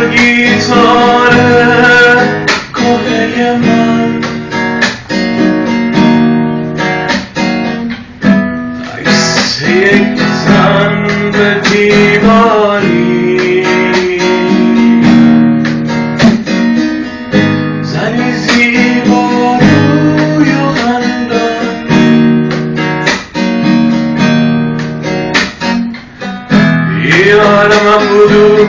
گیتار کهنه من، عکس یک زن به دیواری، زنی زیبا روی و خندان، یار من بود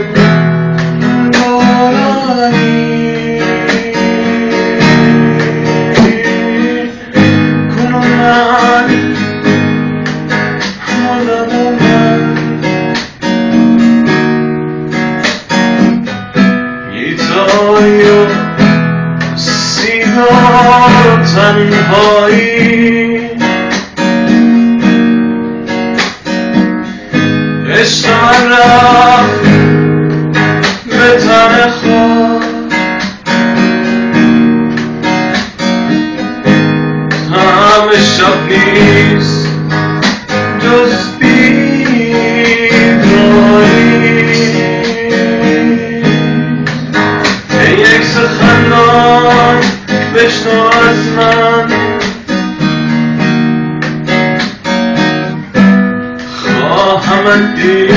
گیتاری و سیگار و تنهایی، عشق من رفت به تن خود، طعم شب نیست جز بیداری. ای یک سخنان بشنو از من، خواهمت دید